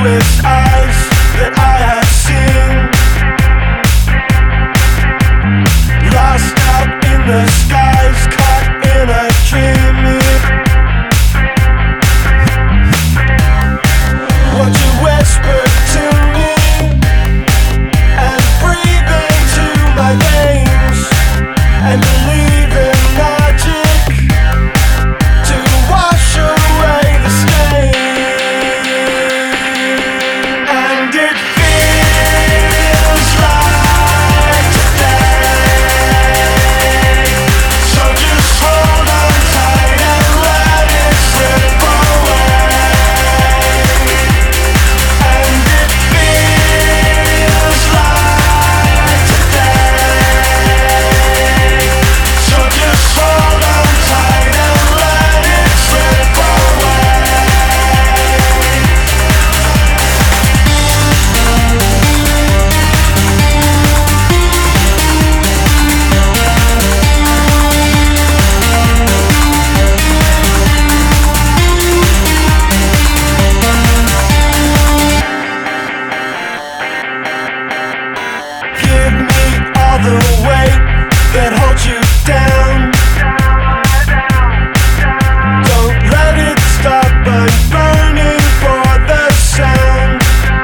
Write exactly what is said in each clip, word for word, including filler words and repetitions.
its eyes that I have seen, lost out in the skies, caught in a dream. What you whisper to me and breathe into my veins, and believe in magic to wash away the stain. And it feels like today, so just hold on tight and let it slip away. And it feels like today, so just hold on tight and let it slip away. Give me all the weight that holds you down. Don't let it stop. I'm burning for the sound.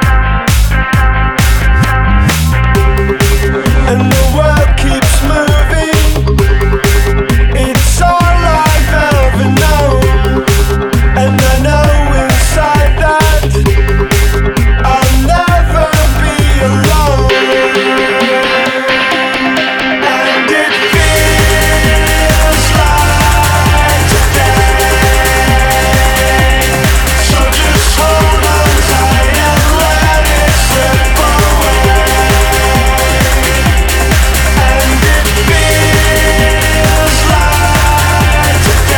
And the world keeps moving. It's all I've ever known. And I know inside that I'll never be alone. And it feels like today, so just hold on tight and let it slip away. And it feels like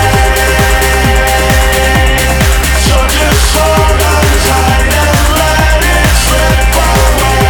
today, so just hold on tight and let it slip away.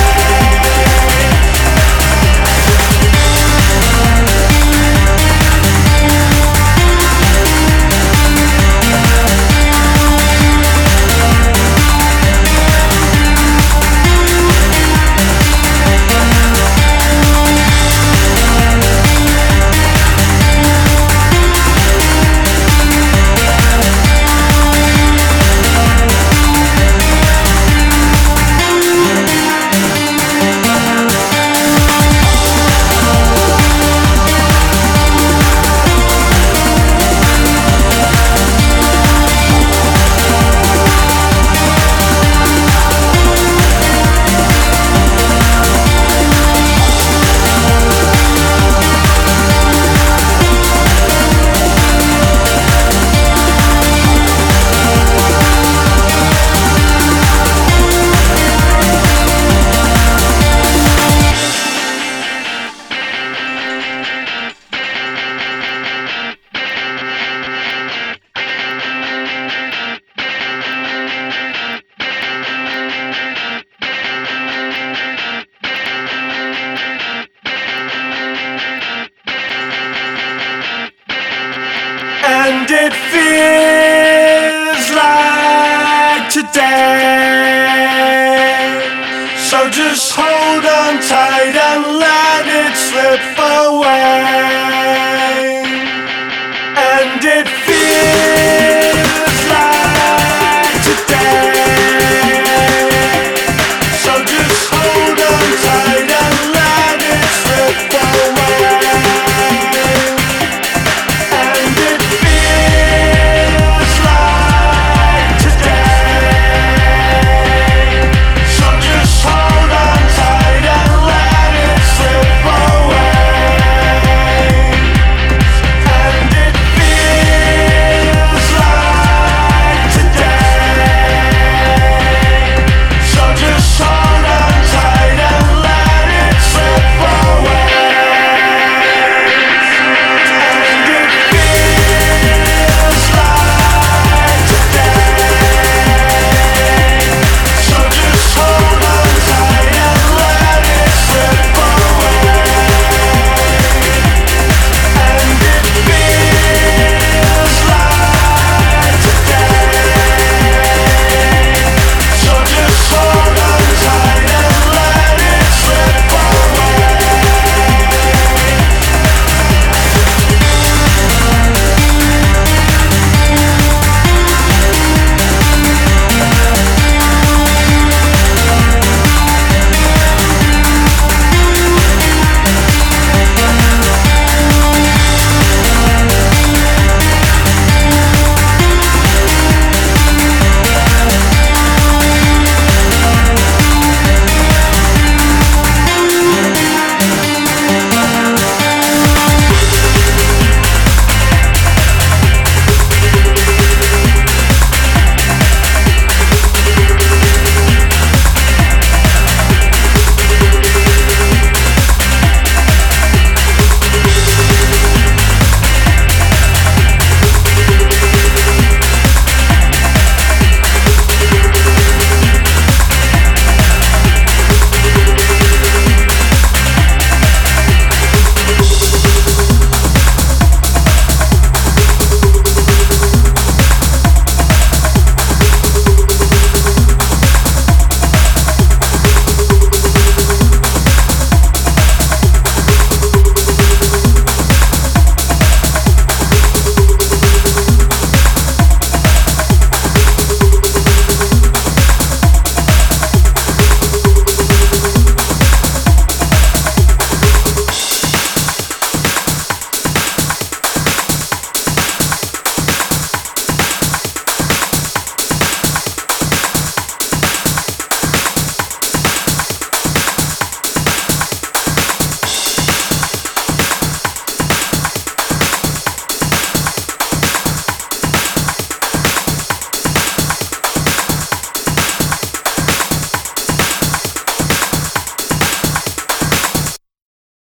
And it feels like today, so just hold on tight and let it slip away.